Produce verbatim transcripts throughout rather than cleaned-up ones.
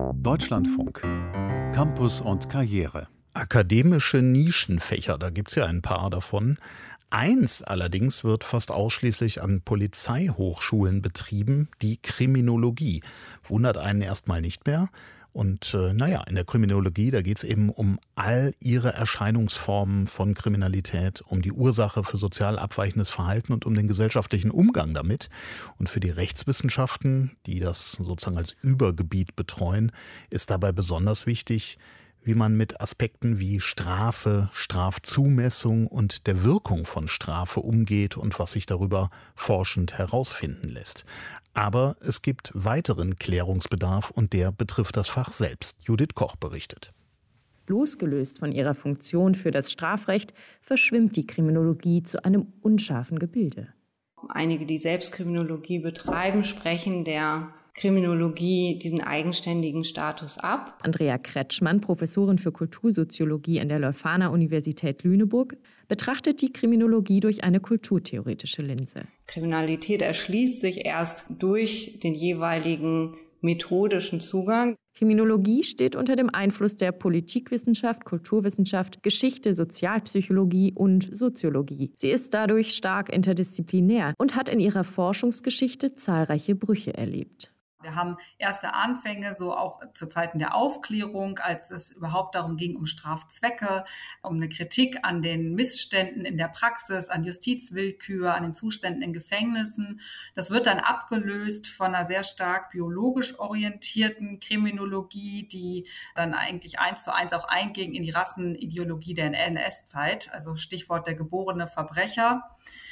Deutschlandfunk. Campus und Karriere. Akademische Nischenfächer, da gibt es ja ein paar davon. Eins allerdings wird fast ausschließlich an Polizeihochschulen betrieben, die Kriminologie. Wundert einen erstmal nicht mehr. Und äh, naja, in der Kriminologie, da geht es eben um all ihre Erscheinungsformen von Kriminalität, um die Ursache für sozial abweichendes Verhalten und um den gesellschaftlichen Umgang damit. Und für die Rechtswissenschaften, die das sozusagen als Übergebiet betreuen, ist dabei besonders wichtig, wie man mit Aspekten wie Strafe, Strafzumessung und der Wirkung von Strafe umgeht und was sich darüber forschend herausfinden lässt. Aber es gibt weiteren Klärungsbedarf und der betrifft das Fach selbst. Judith Koch berichtet. Losgelöst von ihrer Funktion für das Strafrecht verschwimmt die Kriminologie zu einem unscharfen Gebilde. Einige, die selbst Kriminologie betreiben, sprechen der Kriminologie diesen eigenständigen Status ab. Andrea Kretschmann, Professorin für Kultursoziologie an der Leuphana-Universität Lüneburg, betrachtet die Kriminologie durch eine kulturtheoretische Linse. Kriminalität erschließt sich erst durch den jeweiligen methodischen Zugang. Kriminologie steht unter dem Einfluss der Politikwissenschaft, Kulturwissenschaft, Geschichte, Sozialpsychologie und Soziologie. Sie ist dadurch stark interdisziplinär und hat in ihrer Forschungsgeschichte zahlreiche Brüche erlebt. Wir haben erste Anfänge, so auch zu Zeiten der Aufklärung, als es überhaupt darum ging, um Strafzwecke, um eine Kritik an den Missständen in der Praxis, an Justizwillkür, an den Zuständen in Gefängnissen. Das wird dann abgelöst von einer sehr stark biologisch orientierten Kriminologie, die dann eigentlich eins zu eins auch einging in die Rassenideologie der N S-Zeit, also Stichwort der geborene Verbrecher.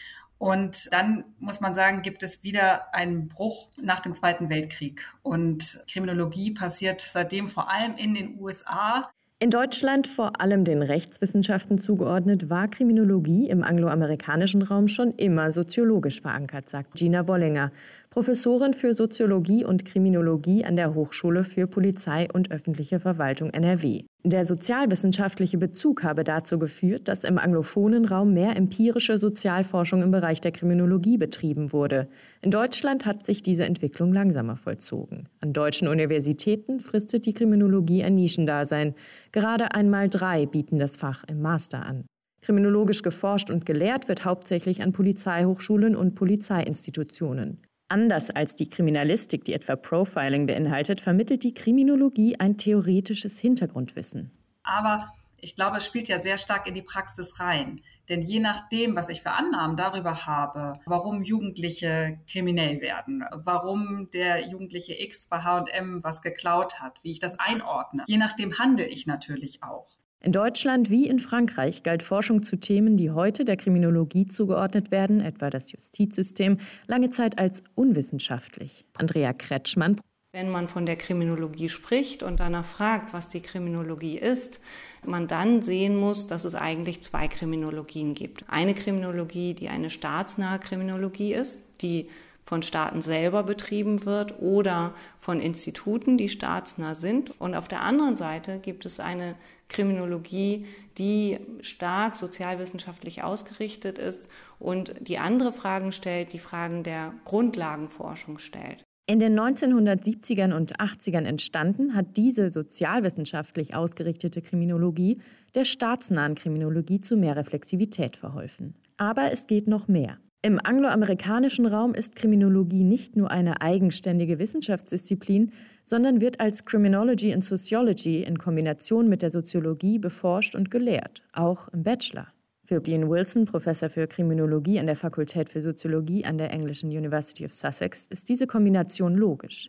Und dann muss man sagen, gibt es wieder einen Bruch nach dem Zweiten Weltkrieg. Und Kriminologie passiert seitdem vor allem in den U S A. In Deutschland vor allem den Rechtswissenschaften zugeordnet, war Kriminologie im angloamerikanischen Raum schon immer soziologisch verankert, sagt Gina Wollinger, Professorin für Soziologie und Kriminologie an der Hochschule für Polizei und öffentliche Verwaltung N R W. Der sozialwissenschaftliche Bezug habe dazu geführt, dass im anglophonen Raum mehr empirische Sozialforschung im Bereich der Kriminologie betrieben wurde. In Deutschland hat sich diese Entwicklung langsamer vollzogen. An deutschen Universitäten fristet die Kriminologie ein Nischendasein. Gerade einmal drei bieten das Fach im Master an. Kriminologisch geforscht und gelehrt wird hauptsächlich an Polizeihochschulen und Polizeiinstitutionen. Anders als die Kriminalistik, die etwa Profiling beinhaltet, vermittelt die Kriminologie ein theoretisches Hintergrundwissen. Aber ich glaube, es spielt ja sehr stark in die Praxis rein. Denn je nachdem, was ich für Annahmen darüber habe, warum Jugendliche kriminell werden, warum der Jugendliche X bei H und M was geklaut hat, wie ich das einordne, je nachdem handle ich natürlich auch. In Deutschland wie in Frankreich galt Forschung zu Themen, die heute der Kriminologie zugeordnet werden, etwa das Justizsystem, lange Zeit als unwissenschaftlich. Andrea Kretschmann. Wenn man von der Kriminologie spricht und danach fragt, was die Kriminologie ist, man dann sehen muss, dass es eigentlich zwei Kriminologien gibt. Eine Kriminologie, die eine staatsnahe Kriminologie ist, die von Staaten selber betrieben wird oder von Instituten, die staatsnah sind. Und auf der anderen Seite gibt es eine Kriminologie, die stark sozialwissenschaftlich ausgerichtet ist und die andere Fragen stellt, die Fragen der Grundlagenforschung stellt. In den neunzehnhundertsiebzigern und achtzigern entstanden, hat diese sozialwissenschaftlich ausgerichtete Kriminologie der staatsnahen Kriminologie zu mehr Reflexivität verholfen. Aber es geht noch mehr. Im angloamerikanischen Raum ist Kriminologie nicht nur eine eigenständige Wissenschaftsdisziplin, sondern wird als Criminology and Sociology in Kombination mit der Soziologie beforscht und gelehrt, auch im Bachelor. Für Dean Wilson, Professor für Kriminologie an der Fakultät für Soziologie an der englischen University of Sussex, ist diese Kombination logisch.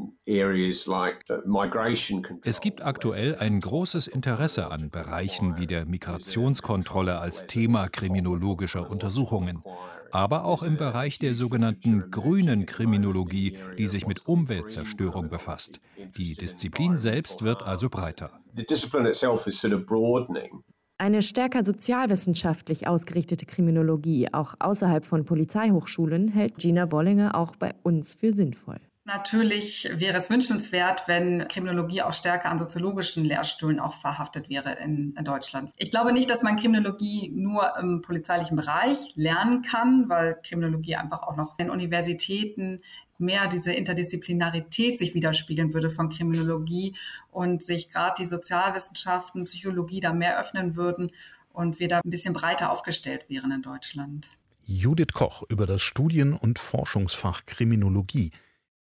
Es gibt aktuell ein großes Interesse an Bereichen wie der Migrationskontrolle als Thema kriminologischer Untersuchungen, aber auch im Bereich der sogenannten grünen Kriminologie, die sich mit Umweltzerstörung befasst. Die Disziplin selbst wird also breiter. Eine stärker sozialwissenschaftlich ausgerichtete Kriminologie, auch außerhalb von Polizeihochschulen, hält Gina Wollinger auch bei uns für sinnvoll. Natürlich wäre es wünschenswert, wenn Kriminologie auch stärker an soziologischen Lehrstühlen auch verhaftet wäre in, in Deutschland. Ich glaube nicht, dass man Kriminologie nur im polizeilichen Bereich lernen kann, weil Kriminologie einfach auch noch in Universitäten mehr diese Interdisziplinarität sich widerspiegeln würde von Kriminologie und sich gerade die Sozialwissenschaften, Psychologie da mehr öffnen würden und wir da ein bisschen breiter aufgestellt wären in Deutschland. Judith Koch über das Studien- und Forschungsfach Kriminologie.